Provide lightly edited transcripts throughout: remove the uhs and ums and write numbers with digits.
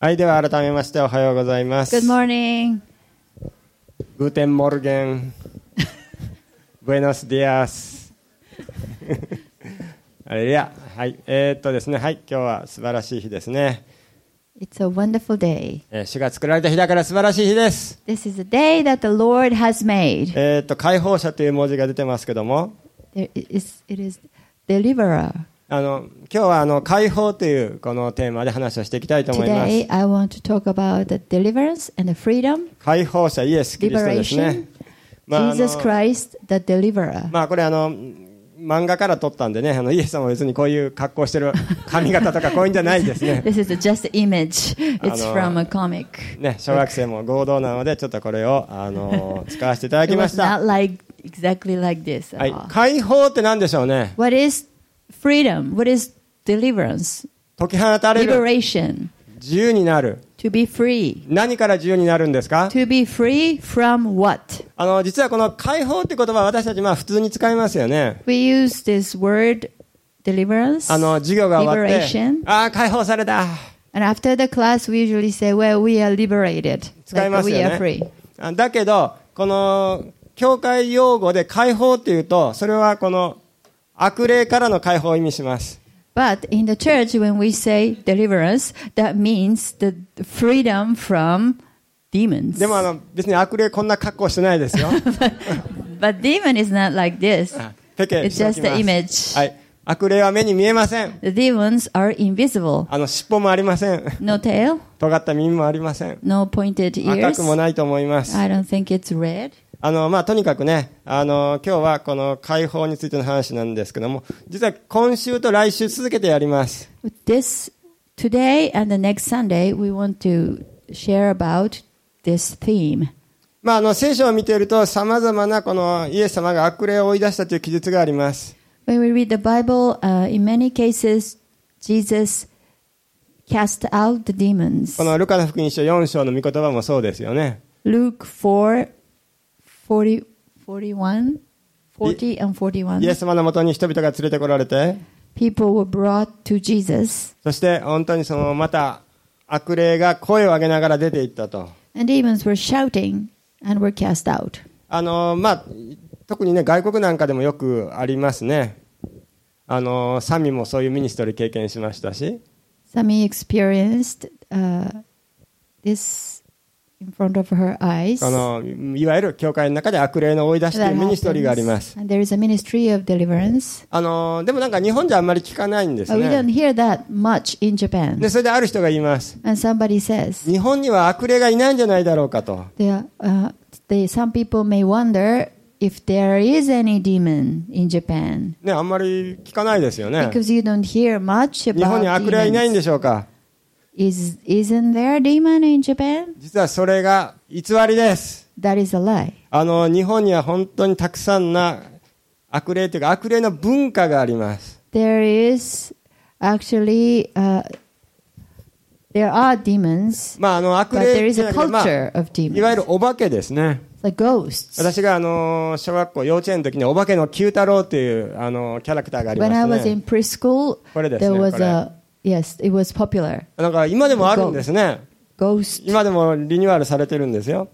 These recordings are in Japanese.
はい、では改めましておはようございます。 Good morning. グーテンモルゲン。ブエノスディアス。あれや、はい、ですね、はい、今日は素晴らしい日ですね。 It's a wonderful day. 主が作られた日だから素晴らしい日です。 This is a day that the Lord has made. 解放者という文字が出てますけども、 It is deliverer. 今日は解放というこのテーマで話をしていきたいと思います。 Today I want to talk about the deliverance and the freedom. 解放者イエス・キリストですね。 Jesus Christ, the deliverer. これ漫画から撮ったんでね、イエス様は別にこういう格好してる髪型とかこういうんじゃないですね。 This is just an image. It's from a comic. ね、小学生も合同なのでちょっとこれを使わせていただきました。 It was not exactly like this. はい、解放って何でしょうね。 What is freedom? What is deliverance? 解き放たれる。 Liberation. 自由になる。 To be free. 何から自由になるんですか？ To be free from what? 実はこの解放って言葉は私たち普通に使いますよね。 We use this word deliverance. 授業が終わって、 liberation. 解放された。 And after the class, we usually say, "Well, we are liberated." 使いますよね。 Like we are free. だけどこの教会用語で解放っていうと、それはこの悪霊からの解放を意味します。 But in the church, when we say deliverance, that means the freedom from demons. でも別に悪霊こんな格好してないですよ。 But demon is not like this. It's just the image. はい。悪霊は目に見えません。 The demons are invisible. 尻尾もありません。 No tail. 尖った耳もありません。 No pointed ears. 赤くもないと思います。 I don't think it's red. とにかくね、今日はこの解放についての話なんですけども、実は今週と来週続けてやります。 Today and the next Sunday, we want to share about this theme. 聖書を見ていると、様々なこのイエス様が悪霊を追い出したという記述があります。 When we read the Bible, in many cases, Jesus cast out the demons. このルカの福音書4章の御言葉もそうですよね。 Luke 4:40 and 41. イエス様のもとに人々が連れてこられて、 People were brought to Jesus. そして本当にまた悪霊が声を上げながら出ていったと。 And demons were shouting and were cast out. 特にね、外国なんかでもよくありますね。サミもそういうミニストリー経験しましたし。 Sami experienced this in front of her eyes. いわゆる教会の中で悪霊の追い出しというミニストリーがあります。 And there is a ministry of deliverance. でもなんか日本じゃあんまり聞かないんですね。 We don't hear that much in Japan. で、それである人が言います。 And somebody says, 日本には悪霊がいないんじゃないだろうかと。 some people may wonder if there is any demon in Japan. ね、あんまり聞かないですよね。 Because you don't hear much about 日本に悪霊はいないんで demons. しょうか。 Isn't there a demon in Japan? 実はそれが偽りです。 That is a lie. 日本には本当にたくさんな悪霊というか悪霊の文化があります。 There is actually there are demons, 悪 but 霊 there is a culture of いわゆ demons. るお化けですね。 Like ghosts. 私が小学校幼稚園の時にお化けの九太郎というキャラクターがありまし When た I was ね。 in preschool, これですね。 there was これ yes, it was popular. なんか今でもあるんですね。 Ghost 今でもリニューアルされてるんですよ。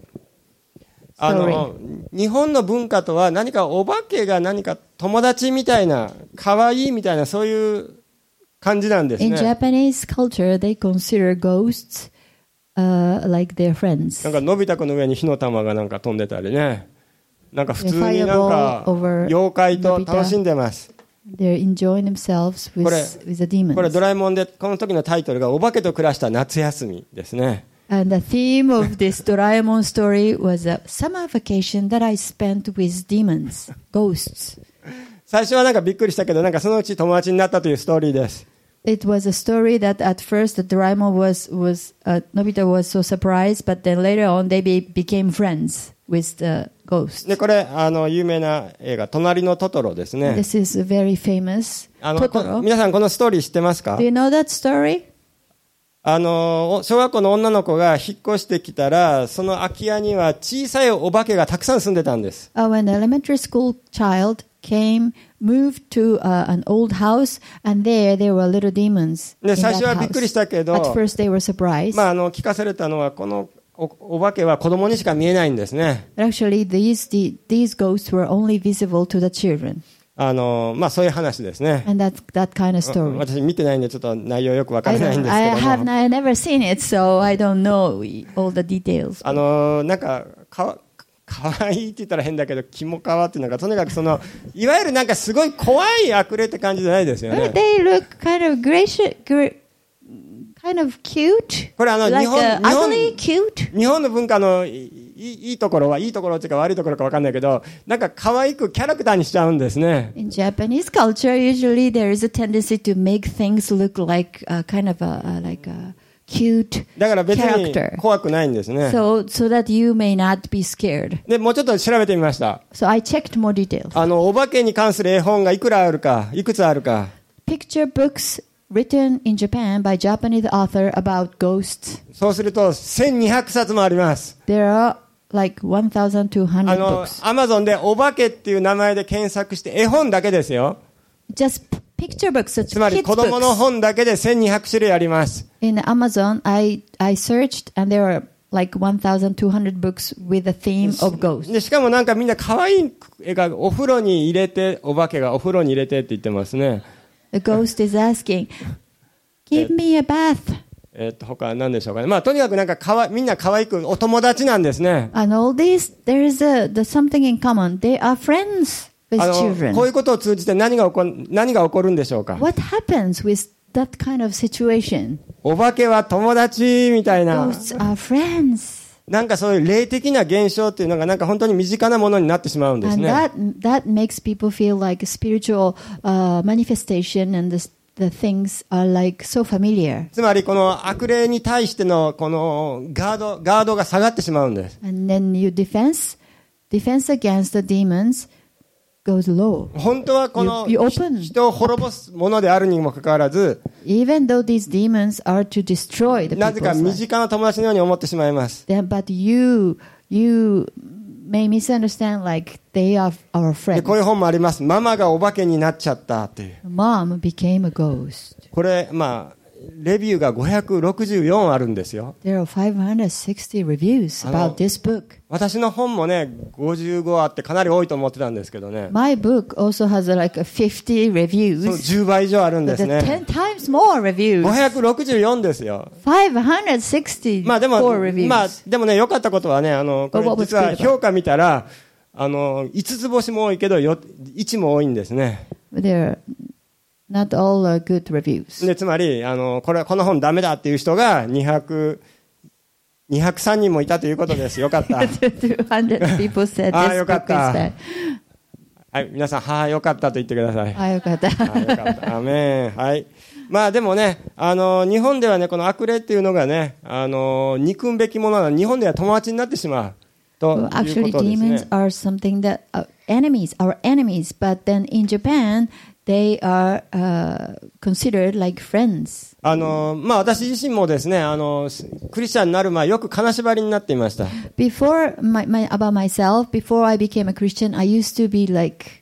日本の文化とは何かお化けが何か友達みたいな可愛いみたいなそういう感じなんです In ね。 Japanese culture, they consider ghosts like their friends. なんかのび太くんの上に火の玉がなんか飛んでたりね。なんか普通になんか Fireball over 妖怪と楽しんでます。 They're enjoying themselves with the demons. これドラえもんでこの時のタイトルがお化けと暮らした夏休みですね。 And the theme of this Doraemon story was a summer vacation that I spent with demons, ghosts. 最初はなんかびっくりしたけどなんかそのうち友達になったというストーリーです。 It was a story that at first the Doraemon Nobita was so surprised, but then later on they became friends with the ghosts. でこれ有名な映画隣のトトロですね。 This is a very famous Totoro. 皆さんこのストーリー知ってますか？ Do you know that story? 小学校の女の子が引っ越してきたらその空き家には小さいお化けがたくさん住んでたんです。 When the elementary school child came moved to an old house, and there were little demons で、 in 最 that 初はびっくり house. したけど、 At first, they were surprised. 聞かされたのは、このお化けは子供にしか見えないんですね。 But actually, these ghosts were only visible to the children, そういう話ですね。 and that kind of story. 私見てないんでちょっと内容よくわか I らないんですけ I ど have も、 I never seen it, so I don't know all the details. なんかかわいいって言ったら変だけど、キモかわっていうのがとにかくいわゆるなんかすごい怖い悪霊って感じじゃないですよね。 They look kind of gracious, kind of cute, これ like ugly, cute. 日本の文化のいいところはいいところっていうか悪いところかわかんないけど、なんか可愛くキャラクターにしちゃうんですね。 In Japanese culture, usually there is a tendency to make things look like kind of like a cute だから別に character, 怖くないんですね。 so that you may not be scared. で、もうちょっと調べてみました。 So I checked more details. お化けに関する絵本がいくつあるか。 Picture books written in Japan by Japanese author about ghosts. そうすると1200冊もあります。 There are like 1,200 books. アマゾンでお化けっていう名前で検索して絵本だけですよ。 Just picture books, such つまり kids 子供の books. 本だけで1200種類あります。 In Amazon, I searched and there are like 1,200 books with a theme of ghosts. でしかもなんかみんな可愛い絵がお風呂に入れて、お化けがお風呂に入れてって言ってますね。 The ghost is asking, "Give me a bath." 他は何でしょうかね。とにかくなんかみんな可愛くお友達なんですね。 And all this, there is there's something in common. They are friends with こう children. いうことを通じて何が起こるんでしょうか。 What happens with that kind of situation? お化けは友達みたいな。 Ghosts are friends. なんかそういう霊的な現象っていうのがなんか本当に身近なものになってしまうんです And ね。 that makes people feel like a spiritual manifestation, and the things are like so familiar. つまりこの悪霊に対してのこのガードが下がってしまうんです。 And then your defense against the demons goes low. 本当はこの You open. 人を滅ぼすものであるにもかかわらず、 Even though these demons are to destroy the なぜか people's 身 life. 近な友達のように思ってしまいます。 But you may misunderstand like they are our で、 friends. こういう本もあります。ママがお化けになっちゃったっていう。 Mom became a ghost. これ、レビューが564あるんですよ。 There are 560 reviews about this book. 私の本もね、55あってかなり多いと思ってたんですけどね。 My book also has like 50 その reviews. 10倍以上あるんです 10 ね。 times more reviews. 564ですよ。 564 でも、 reviews. でもね、良かったことはね、これ What was 実は good about? 評価見たら、5つ星も多いけど、1も多いんですね。 They're not all good reviews. で、つまり、この本ダメだっていう人が203人もいたということです。よかった。 200 people said Ah, this よかっ book た。 is bad. はい、皆さん、はあ、よかったと言ってください。 あ、よかった。 はい、よかった。アメン。はい。でもね、日本ではね、この悪霊っていうのがね、憎むべきものは日本では友達になってしまう。という Actually, ことですね demons。are something that our enemies. But then in Japan, they are considered like friends. 私自身もですね、クリスチャンになる前、よく金縛りになっていました。 Before about myself, before I became a Christian, I used to be like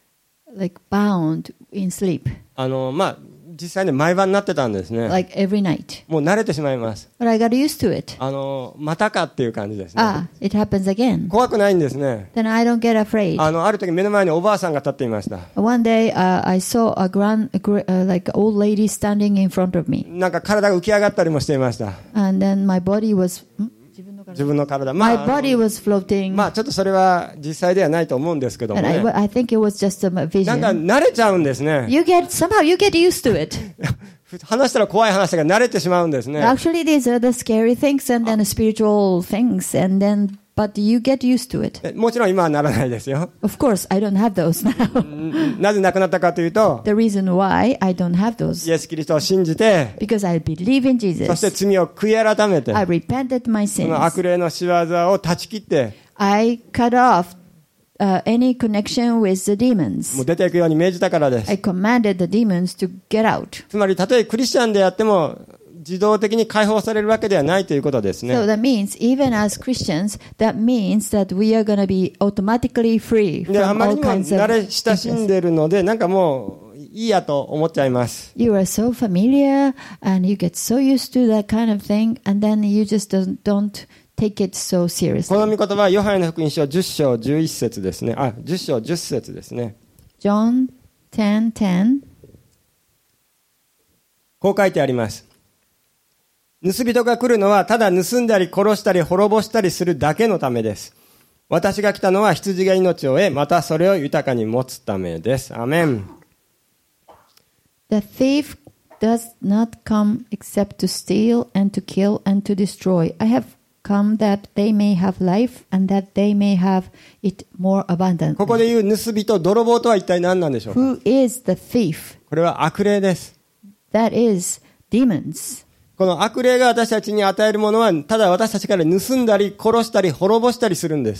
bound in sleep, 実際ね、毎晩なってたんですね。 like every night. もう慣れてしまいます。 But I got used to it. またかっていう感じですね。 It happens again. 怖くないんですね。 Then I don't get afraid. ある時目の前におばあさんが立っていました。 One day, I saw like old lady standing in front of me, なんか体が浮き上がったりもしていました。 and then my body was 自分の体。 my body was floating. ちょっとそれは実際ではないと思うんですけども And ね。 I think it was just a なんか vision. 慣れちゃうんですね。 Somehow you get used to it. 話したら怖い話が慣れてしまうんですね。 Actually, these are the scary things and then the spiritual things, but you get used to it. もちろん今はならないですよ。 Of course, I don't have those now. なぜ亡くなったかというと、 The reason why I don't have イ those エス・キリストを信じて、 because I believe in そして Jesus. 罪を悔い改めて、 I repented my その sins. 悪霊の仕業を断ち切って、 I cut off any connection with the も demons. う出ていくように命じたからです。 I commanded the demons to get out. つまり、たとえクリスチャンであっても、 自動的に解放されるわけではないということですね。 So that means, even as Christians, that means that we are going to be automatically free で、あ from まり all にも kinds 慣れ of 親しん influence. でるので、なんかもういいやと思っちゃいます。 You are so familiar and you get so used to that kind of thing, and then you just don't take it so こ seriously. の御言葉はヨハネの福音書10章11節ですね。10章10節ですね。 John 10:10. こう書いてあります。盗人が来るのはただ盗んだり殺したり滅ぼしたりするだけのためです。私が来たのは羊が命を得、またそれを豊かに持つためです。アメン。 The thief does not come except to steal and to kill and to destroy. I have come that they may have life and that they may have it more ここ abundantly. で言う盗人、泥棒とは一体何なんでしょうか。 Who is the thief? これは悪霊です。 That is demons. この悪霊が私たちに与えるものは、ただ私たちから盗んだり殺したり滅ぼしたりするんです。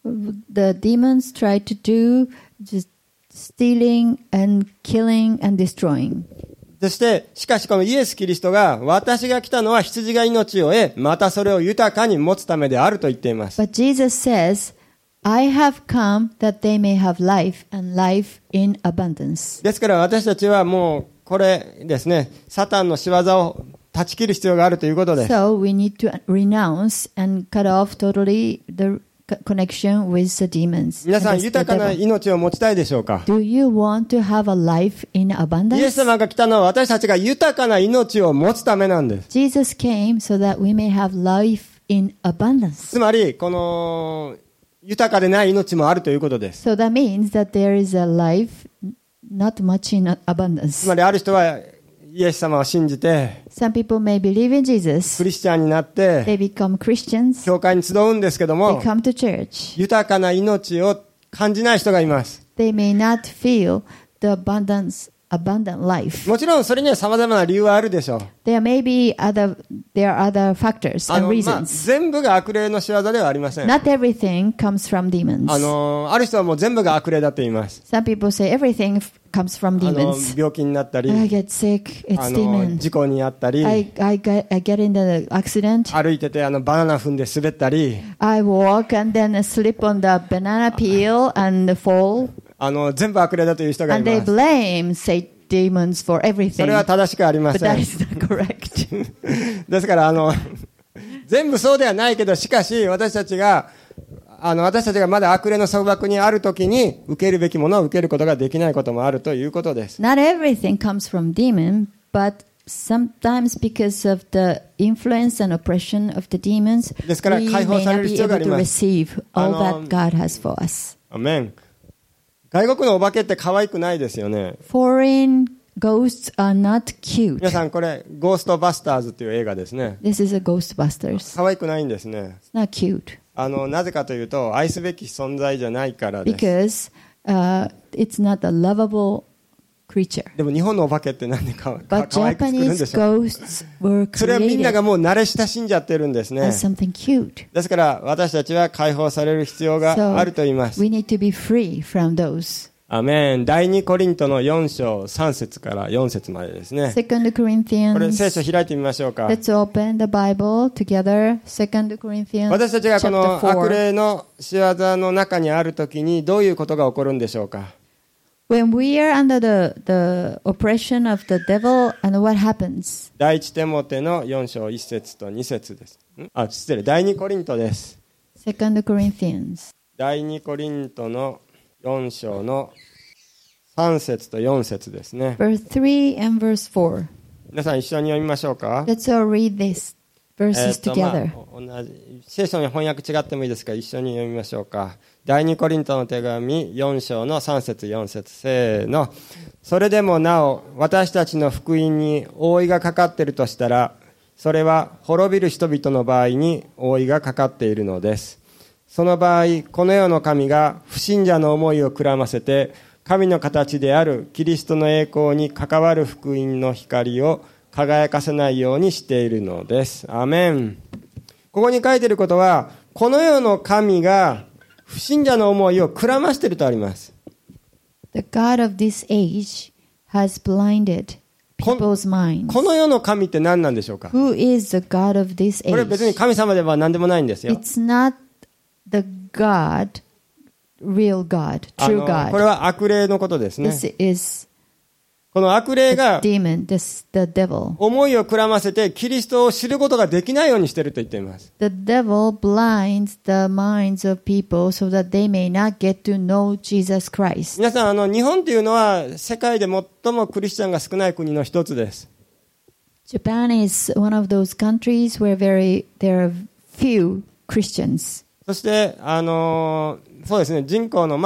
The demons try to do just stealing and killing and destroying. そして、しかしこのイエス・キリストが、私が来たのは羊が命を得、またそれを豊かに持つためであると言っています。 But Jesus says, I have come that they may have life and life in abundance. ですから私たちはもう、これですね、サタンの仕業を断ち切る必要があるということです。 So we need to renounce and cut off totally the connection with the demons. 皆さん、 And the 豊かな devil. 命を持ちたいでしょうか。 Do you want to have a life in イエス abundance? 様が来たのは私たちが豊かな命を持つためなんです。 Jesus came so that we may have life in abundance. つまり、この、豊かでない命もあるということです。 So that means that there is a life not much in つ abundance. まり、ある人はイエス様を信じて、 Some people may believe in ク Jesus. リスチャンになって、 They become Christians. 教会に集うんですけど They も、 come to church. 豊かな命を感じない人がいます。 They may not feel the abundant life. もちろんそれには様々な理由はあるでしょう。 There are other factors あ and の、 reasons. 全部が悪霊の仕業ではありません。 Not everything comes from demons. ある人はもう全部が悪霊だと言います。 Some people say everything comes from 病 demons. 気になったり、 I get sick, it's 事 demon. 故にあったり、 I get in the accident. 歩いててバナナ踏んで滑ったり、 I walk and then slip on the banana peel and fall. 全部悪霊だという人がい And they ます。 blame, say, demons for そ everything. れは正しくありま But せ that ん。 is not correct. ですから全部そうではないけど、しかし私たちがまだ悪霊の束縛にあるときに受けるべきものを受けることができないこともあるということです。 Not everything comes from demon, but sometimes because of the influence and oppression of the demons, ですから we 解放 may され not る be 必要があ able り to ます。 receive all that God has for us. アメン。外国のお化けって可愛くないですよね。 Foreign ghosts are not cute. 皆さんこれ、ゴーストバスターズという映画ですね。 This is a Ghostbusters. 可愛くないんですね。 It's not cute なぜかというと、愛すべき存在じゃないからです。 because it's not a lovable creature. でも日本のお化けってなんで可 But 愛く作るんで Japanese しょう。 ghosts were それはみんな created がもう慣れ親しんじゃってるんですね。 as something cute. ですから私たちは解放される必要があると言います。 We need to be free from those. アメン。第2コリントの4章3節から4節までですね。 Second これ Corinthians. 聖書開いてみましょうか。 Let's open the Bible together. Second Corinthians 私たちがこ chapter の悪 4. 霊の仕業の中にあるときにどういうことが起こるんでしょうか。 When we are under the oppression of the devil, and what happens? 第1テモテの4章1節と2節です。失礼。第2コリントです。 Second Corinthians. 第2コリントの4章の3節と4節ですね。 Verse 3 and verse 4. 皆さん一緒に読みましょうか。 Let's all read these verses together. 同じ聖書の翻訳違ってもいいですから一緒に読みましょうか。第2コリントの手紙4章の3節4節せーの。それでもなお私たちの福音に覆いがかかっているとしたら、それは滅びる人々の場合に覆いがかかっているのです。その場合、この世の神が不信者の思いをくらませて、神の形であるキリストの栄光に関わる福音の光を輝かせないようにしているのです。アメン。ここに書いていることは、この世の神が不信者の思いをくらましているとあります。 The God of this age has blinded people's minds. この世の神って何なんでしょうか？ Who is the God of this これ別に age? 神様では何でもないんですよ。 It's not the God, real God, true これ God. は悪霊のことですね。 This is この悪霊 the が demon, this the devil. 思いをくらませてキリストを知ることができないようにしていると言っています。 The devil blinds the minds of people so that they may not get to know Jesus Christ. 皆さん、日本っていうのは世界で最もクリスチャンが少ない国の一つです。 Japan is one of those countries where there are few Christians. そして、そうですね、人口の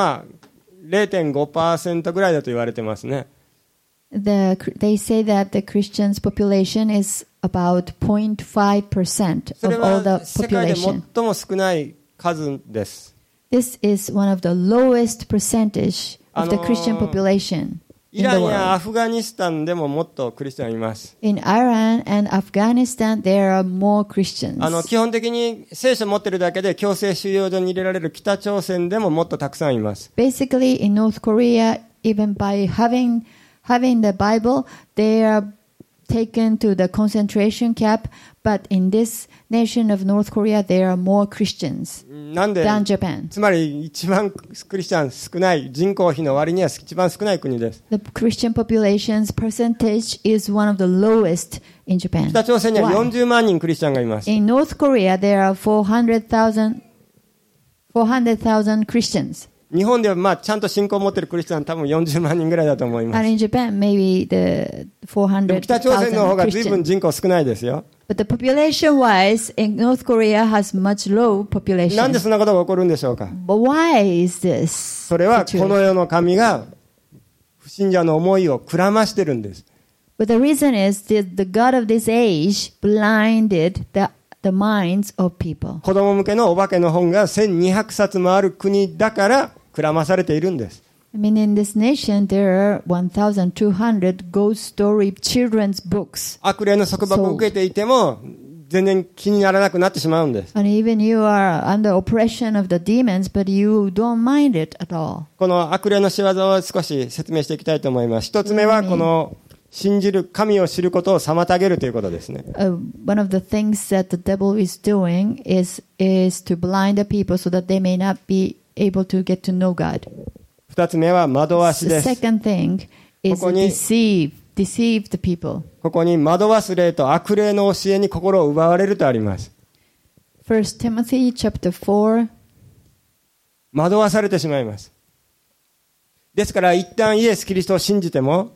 0.5% ぐらいだと言われてますね。 They say that the Christians' population is about 0.5% それ of all は the 世界で population. 最も少ない数です。 This is one of the lowest percentage of the Christian population イ in ラ the ンやア world. フガニスタンでももっとクリスチャンいます。 In Iran and Afghanistan, there are more Christians. 基本的に聖書を持ってるだけで強制収容所に入れられる北朝鮮でももっとたくさんいます。 Basically, in North Korea, even by having the Bible, they are taken to the concentration camp. But in this nation of North Korea, there are more Christians なんで than Japan. つまり一番クリスチャン少ない人口比の割には一番少ない国です。 The Christian population's percentage is one of the lowest in Japan. 北朝鮮には Why? 40万人クリスチャンがいます。 In North Korea, there are 400,000 Christians. 日本ではちゃんと信仰を持っているクリスチャン多分40万人ぐらいだと思いま And す。 in Japan, maybe the でも北朝鮮の方 400,000 が随分 Christians. 人口少ないですよ。 But the population-wise, in North Korea has much low なんで population. そんなことが起こるんでしょうか？ But why is this それはこの situation? 世の神が不信者の思いをくらましてるんです。 But the reason is that the God of this age blinded the minds of people. 子供向けのお化けの本が1200冊もある国だからくらまされているんです。 I mean, in this nation, there are 1,200 ghost story children's books. 悪霊の束縛を受けていても全然気にならなくなってしまうんです。 And even you are under oppression of the demons, but you don't mind it at all. この悪霊の仕業を少し説明していきたいと思います。一つ目はこの信じる神を知ることを妨げるということですね。 One of the things that the devil is doing is to blind the people so that they may not be able to get to know God. 二つ目は惑わし The です。 second thing is ここに deceive the people. ここに惑わす霊と悪霊の教えに心を奪われるとあります。 First Timothy chapter 4. 惑わされてしまいます。ですから一旦イエス・キリストを信じても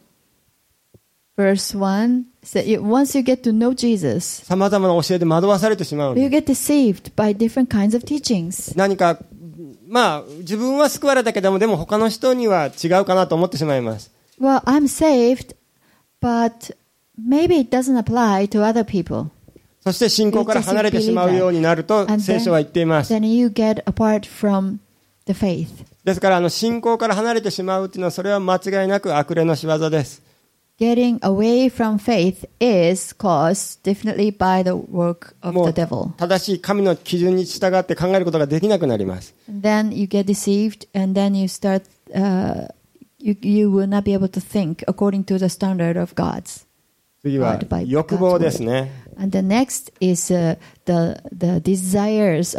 Verse 1 says, once you get to know Jesus, 様々な教えで惑わされてしまうん you です。 get deceived by different kinds of teachings. 何か自分は救われたけどもでも他の人には違うかなと思ってしまいます。 Well, I'm saved, but maybe it doesn't apply to other people. そして信仰から離れてしまうようになると And 聖書は言っています。 then you get apart from the faith. ですから信仰から離れてしまうというのはそれは間違いなく悪霊の仕業です。 Getting away from faith is caused definitely by the work of も the う devil. 正しい神の基準に従って考えることができなくなります。 And then you get deceived, and then you start. You will not be able to think according to the standard of God's. 次は by 欲望ですね。 And the next is the desires,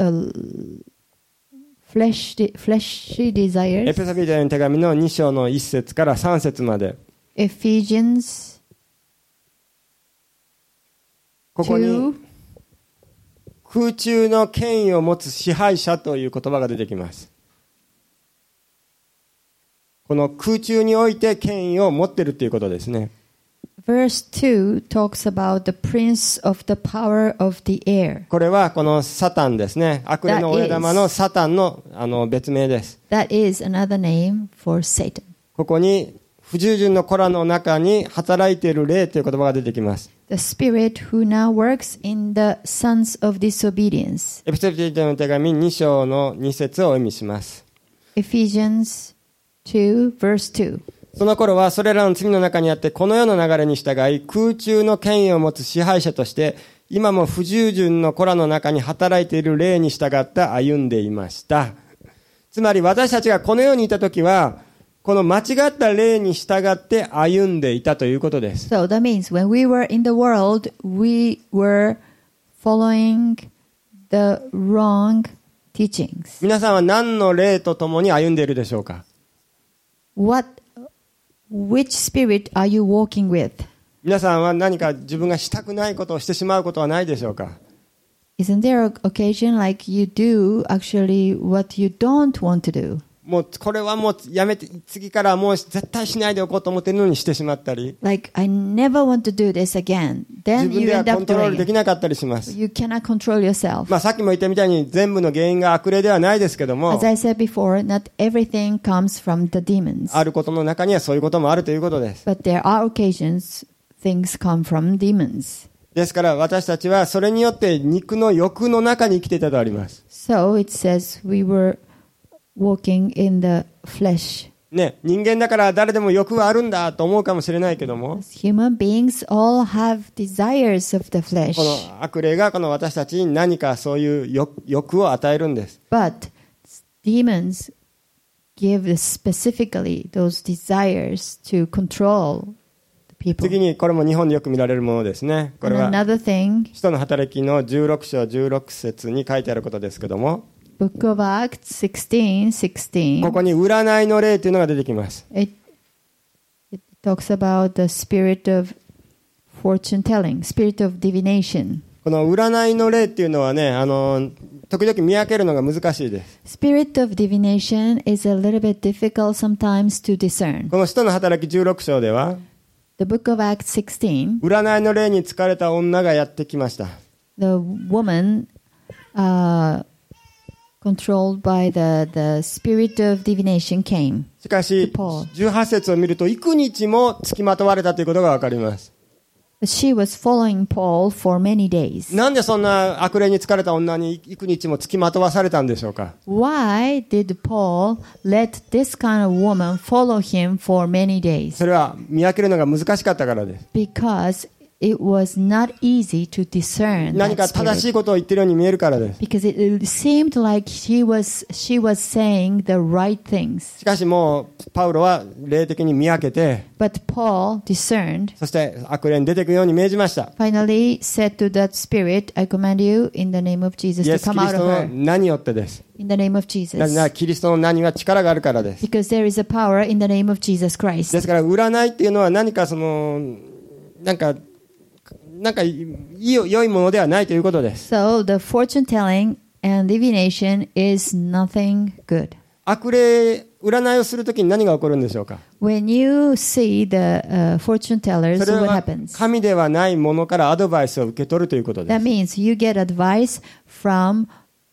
fleshly エ desires. ペソビテの手紙の2章の1節から3節まで。 Ephesians ここに 2. 空中の権威を持つ支配者という言葉が出てきます。この空中において権威を持っているということですね。 Verse 2 talks about the prince of the power of the air. これはこのサタンですね。悪霊の親玉のサタンの別名です。 That is another name for Satan. ここに不従順の子らの中に働いている霊という言葉が出てきます。 The spirit who now works in the sons of disobedience. エペソビテの手紙2章の2節をお読みします。 Ephesians 2 verse 2. その頃はそれらの罪の中にあってこの世の流れに従い空中の権威を持つ支配者として今も不従順の子らの中に働いている霊に従って歩んでいました。つまり私たちがこの世にいた時はこの間違った霊に従って歩んでいたということです。 So that means when we were in the world, we were following the wrong teachings. 皆さんは何の霊と共に歩んでいるでしょうか？ Which spirit are you walking with? 皆さんは何か自分がしたくないことをしてしまうことはないでしょうか？ Isn't there an occasion like you do actually what you don't want to do? もうこれはもうやめて、次からもう絶対しないでおこうと思っているのにしてしまったり、 Like, I never want to do this again. 自 Then 分 you では end コン up トロー doing ルで it. きなかったりします。 You cannot control yourself. さっきも言ったみたいに全部の原因が悪霊ではないですけども、 As I said before, not everything comes from the demons. あることの中にはそういうこともあるということです。 But there are occasions things come from demons. ですから私たちはそれによって肉の欲の中に生きていたとあります。 So it says we were walking in the flesh. ね、人間だから誰でも欲はあるんだと思うかもしれないけども、 As human beings all have desires of the こ flesh. の悪霊がこの私たちに何かそういう欲を与えるんです。 But demons give specifically those desires to control the people. 次にこれも日本でよく見られるものですね。これ And は another thing, 使徒の働きの16章16節に書いてあることですけども、 Book of Acts 16:16. ここに占いの霊というのが出てきます。 It talks about the spirit of fortune telling, spirit of divination. この占いの霊っていうのはね、時々見分けるのが難しいです。 Spirit of divination is a little bit difficult sometimes to discern. この使徒の働き16章では、 The book of Acts 16, 占いの霊に疲れた女がやってきました。 the woman controlled by the spirit of divination came. しかし、 Paul. 18節を見ると、幾日も付きまとわれたということがわかります。 But she was following Paul for many days. なんでそんな悪霊に疲れた女に幾日も付きまとわされたんでしょうか？ Why did Paul let this kind of woman follow him for many days? それは見分けるのが難しかったからです。 Because it was not easy to discern 何 that か正し spirit. いことを言ってるように見えるからです。 Because it seemed like she was saying the right things. しかしもう、パウロは霊的に見分けて、 But Paul discerned, そして悪霊に出ていくように命じました。 finally said to that spirit, I command you in the name of Jesus イエ to ス・キ come リ out ス of トの her. 名によってです。 In the name of なぜ Jesus. ならキリストの名には力があるからです。 Because there is a power in the name of Jesus で Christ. すから占いっていうのは何かなんか良いものではないということです。 So the fortune telling and divination is nothing good. 悪霊、占いをするときに何が起こるんでしょうか？ When you see the fortune tellers, それ what は happens? 神ではないものからアドバイスを受け取るということで That す。 means you get advice from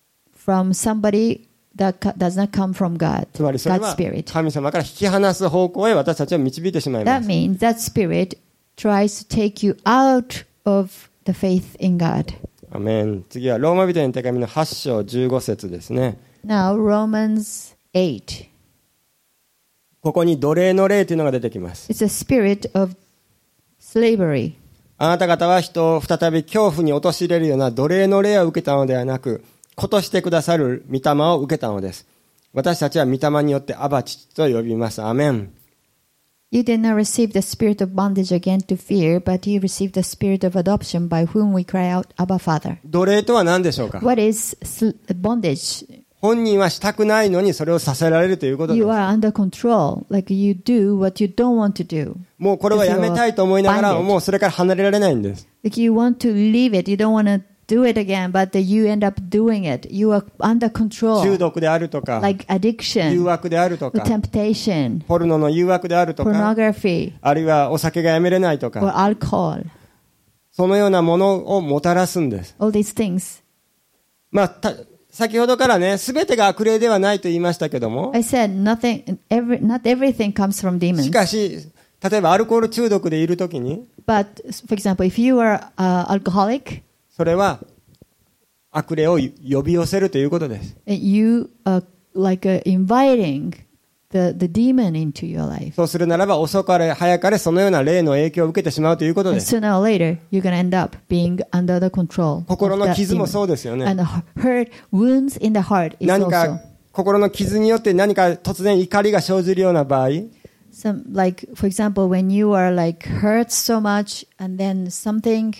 somebody that does not come from God, つまりそれ God's は spirit. 神様から引き離す方向へ私たちを導いてしまいま That す。 means that spirit tries to take you out of the faith in God. アメン。次はローマ人への手紙の8章15節ですね。 Now Romans 8. ここに奴隷の霊というのが出てきます。 It's a spirit of slavery. あなた方は人を再び恐怖に陥れるような奴隷の霊を受けたのではなく、子としてくださる御霊を受けたのです。私たちは御霊によってアバ父と呼びます。アメン。 You did not receive the spirit of bondage again to fear, but you received the spirit of adoption by whom we cry out, Abba, Father. 奴隷とは何でしょうか？ What is bondage? 本人はしたくないのにそれをさせられるということで You す。 are under control, like you do what you don't want to do. もうこれはやめたいと思いながら Bondage. もうそれから離れられないんです。 Like you want to leave it, you don't want to do it again, but you end up doing it. You are under 中 control, 毒であるとか、 like 誘 addiction, 惑であると or か、 temptation, ポルノの誘惑であるとか、 pornography, あるいはお酒がやめれないと or か、 alcohol. そのようなものをもたらすんです。 All these things. 先ほどからね、すべてが悪霊ではないと言いましたけども、 I said not everything comes from し demons. かし、例えばアルコール中毒でいるときに、 But for example, if you are alcoholic, それは悪霊を呼び寄せるということです。 you are like inviting the demon into your life. そうするならば遅かれ早かれそのような霊の影響を受けてしまうということで And す。 sooner or later, you're going to end up being under the control 心 of の that 傷も demon. そうですよね。 And hurt, wounds in the heart is 何 also. か心の傷によって何か突然怒りが生じるような場合、 Some, like, for example, when you are like hurt so much and then something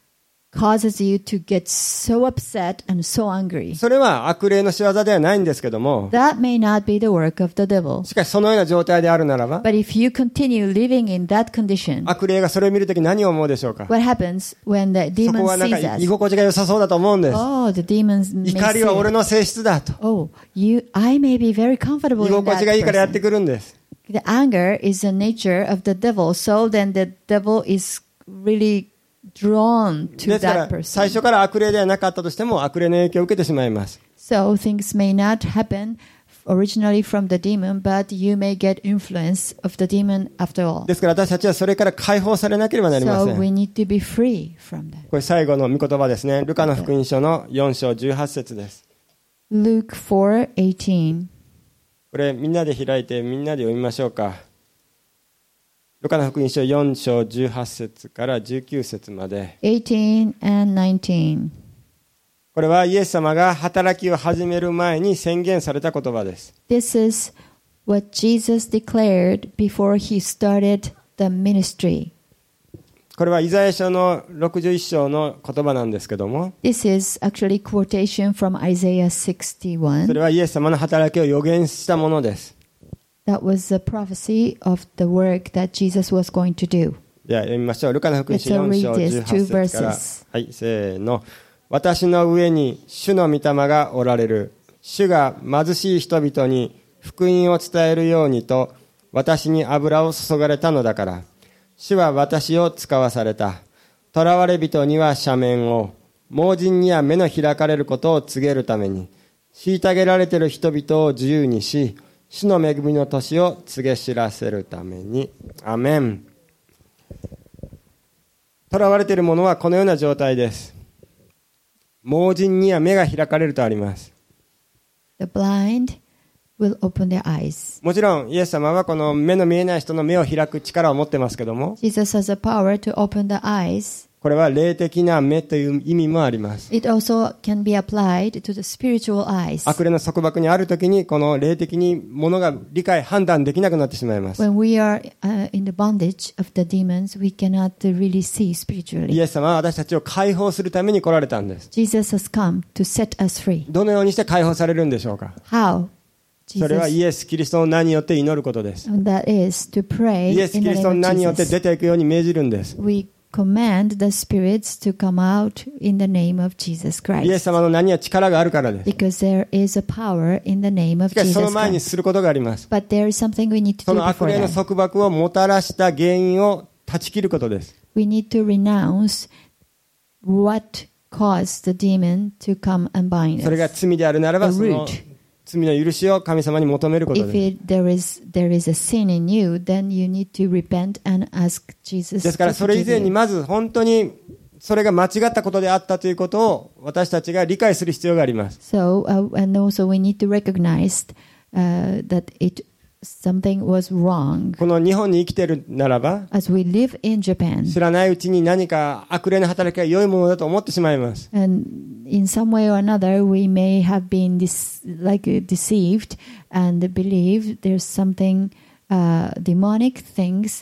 causes you to get so upset and so angry. それは悪霊の仕業ではないんですけども、 That may not be the work of the devil. しかしそのような状態であるならば、 But if you continue living in that condition, 悪霊がそれを見るとき何を思うでしょうか。 what happens when the そこ demon はなんか sees 居 us? 心地が良さそうだと思うんです。 Oh, the demons may 怒りは俺 say, の性質だと。 oh, I may be very comfortable 居 in 心 that 地がいいからやって person. くるんです。 The anger is the nature of the devil. So then the devil is really drawn で to すから that 最 person. 初から悪霊ではなかったとしても悪霊の影響を受けてしまいます。 So things may not happen originally from the demon, but you may get influence of the demon after all. ですから私たちはそれから解放されなければなりま So せ we ん。 need to be free from that. これ最後の御言葉ですね。ルカの福音書の4章18節です。 Luke 4:18. これみんなで開いてみんなで読みましょうか。ルカの福音書4章18節から19節まで。 18 and 19. これはイエス様が働きを始める前に宣言された言葉です。 This is what Jesus declared before he started the ministry. これはイザヤ書の61章の言葉なんですけども、 This is actually quotation from Isaiah そ 61. れはイエス様の働きを予言したものです。 That was the prophecy of the work that Jesus was going to do. では読みましょう。ルカの福音書 Let's 4章 read these 18 two 節から。 verses. はい、せーの。私の上に主の御霊がおられる。主が貧しい人々に福音を伝えるようにと、私に油を注がれたのだから。主は私を使わされた。囚われ人には赦免を、盲人には目の開かれることを告げるために、虐げられている人々を自由にし、主の恵みの年を告げ知らせるために。アメン。囚われている者はこのような状態です。盲人には目が開かれるとあります。 The blind will open their eyes. もちろんイエス様はこの目の見えない人の目を開く力を持ってますけども、 Jesus has the power to open the eyes. これは霊的な目という意味もあります。 It also can be applied to the spiritual eyes. 悪霊の束縛にあるときにこの霊的にものが理解判断できなくなってしまいます。 When we are in the bondage of the demons, we cannot really see イ spiritually. エス様は私たちを解放するために来られたんです。 Jesus has come to set us free. どのようにして解放されるんでしょうか。 How? それは Jesus, イエス・キリストの名によって祈ることです。 and that is to pray イエス・ in キ the リストの name 名 of によって Jesus. 出ていくように命じるんです。 We command the spirits to come out in the name of Jesus イエス Christ. 様の名には力があるからです。 Because there is a power in the name of しかしその Jesus 前に Christ. することがあります。 But there is something we need to そ do の悪 before 霊の that. 束縛をもたらした原因を断ち切ることです。 We need to renounce what caused the demon to come and bind それが us. 罪であるならば、 The その root. 罪の許しを神様に求めること If です。 there is a sin in you, then you need to repent and ask Jesus ですから to それ以 forgive 前に you. まず本当にそれが間違ったことであったということを私たちが理解する必要があります。 So, and also we need to recognize that something was wrong. この日本に生きているならば、 As we live in Japan, 知らないうちに何か悪霊の働きが良いものだと思ってしまいます。 and in some way or another, we may have been deceived and believe there's something demonic things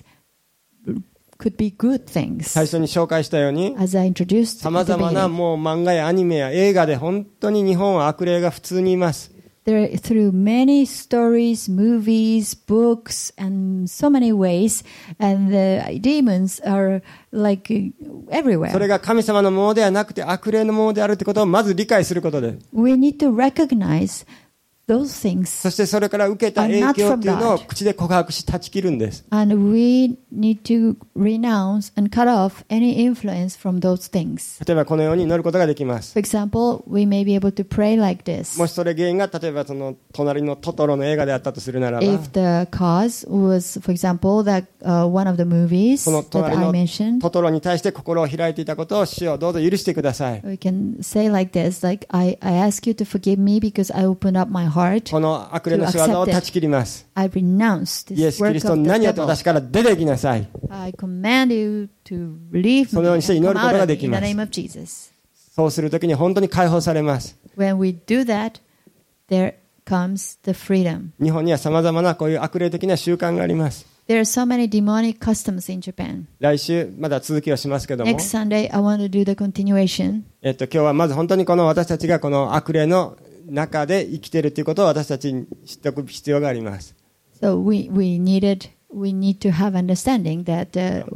could be good things. 最初に紹介したように、 As I introduced 様 at the 々な beginning, もう漫画やアニメや映画で本当に日本は悪霊が普通にいます。 through many stories, movies, books, and so many ways, and the demons are like それ everywhere. が神様のものではなくて悪霊のものであるということをまず理解することです。 We need to recognize those things, そしてそれから受けた影響というのを口で告白し断ち切るんです。 and we need to renounce and cut off any influence from those things. 例えばこのように祈ることができます。 For example, we may be able to pray like this. もしそれ原因が例えばその隣のトトロの映画であったとするならば、 If the cause was, for example, that one of the movies その that 隣 I の mentioned, トトロに対して心を開いていたことを主よどうぞ許してください。 we can say like this, like, I ask you to forgive me because I opened up my heart. この悪霊の仕業を断ち切ります。 I renounce イエ this ス・キリ work スト of の the 名によって devil. 私から出て行きなさい。 I command you to leave そのよう me にして and 祈る come こと out が of で me き in ま the す。 name of Jesus. そうするときに本当に解放されます。 When we do that, comes the freedom. 日本には様々なこういう悪霊的な習慣があります。 There are so many demonic customs in Japan. 来週まだ続きをしますけども、 Next Sunday, I want to do the continuation. 今日はまず本当にこの私たちがこの悪霊の中で生きているということを私たちに知っておく必要があります。 So we need to have understanding that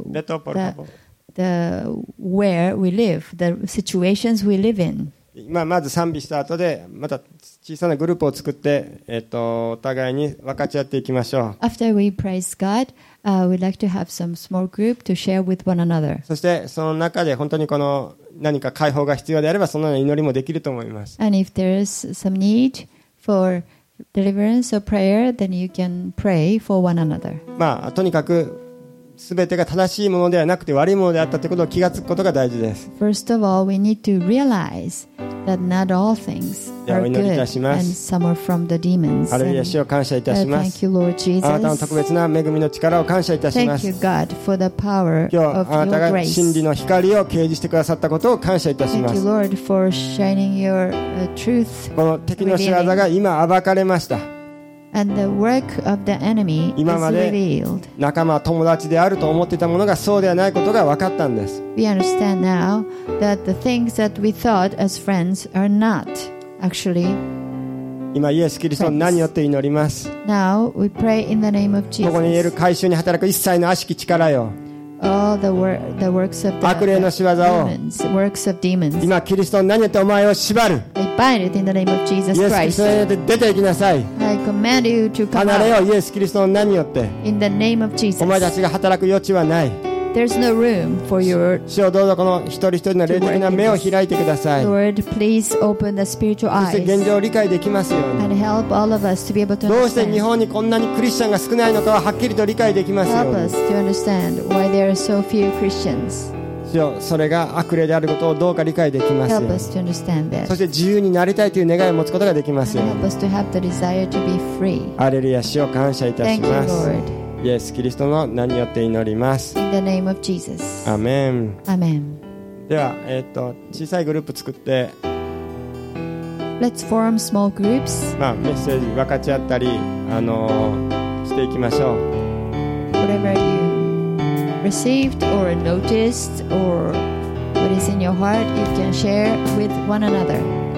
where we live, the situations we live in. まず賛美した後でまた小さなグループを作って、お互いに分かち合っていきましょう。 After we praise God, we'd like to have some small group to share with one another. そしてその中で本当にこの何か解放が必要であればそのような祈りもできると思います。 And if there is some need for deliverance or prayer, then you can pray for one another. とにかく全てが正しいものではなくて悪いものであったということを気がつくことが大事です。 First of all, we need to realize that not all things are good and some are from the demons. ハレルヤ、主を感謝いたします。 Thank you, Lord Jesus. あなたの特別な恵みの力を感謝いたします。 Thank you, God, for the power 今日 of あなた your が grace. 真理の光を掲示してくださったことを感謝いたしま Thank you, す。 Lord, for shining your truth. この敵の仕業が今暴かれました。 And the work of the enemy is 今まで revealed. 仲間友達であると思っていたものがそうではないことが分かったんです。 We understand now that the things that we thought as friends are not actually. 今イエス・キリストの名によって祈ります。 Now we pray in the name of ここに言える Jesus. 回収に働く一切の悪しき力よ、 All the works of the 悪霊の仕業を demons, works of demons. 今キリストの名によってお前を縛る。 I bind it in the name of Jesus イエス・キリストの名によ Christ. って出て行きなさい。 I command you to come 離れ out よ、イエス・キリストの名によって。 in the name of Jesus. お前たちが働く余地はない。 There's no room for your 主をどうぞこの一人一人の霊的な目を開いてください。 Lord. Please open the spiritual そして eyes 現状を理解できますように。 and help all of us to be able to どうして日 understand. 本にこんなにクリスチャンが少ないのかははっきりと理解できますよ Help う us に。 to understand why there are so few Christians. 主よ、それが悪霊であることをどうか理解できますよう Help に。 us to understand that. そして自由になりたいという願いを持つことができますよう And に。 help us to have the desire to be free. ハレルヤ、主を感謝いたし Thank you, ます。 Lord. イエス・キリストの名によって祈ります。 In the name of Jesus. アメン。 Amen. では、小さいグループ作って、 Let's form small groups. メッセージ分かち合ったり、していきましょう。 Whatever you received or noticed or what is in your heart, you can share with one another.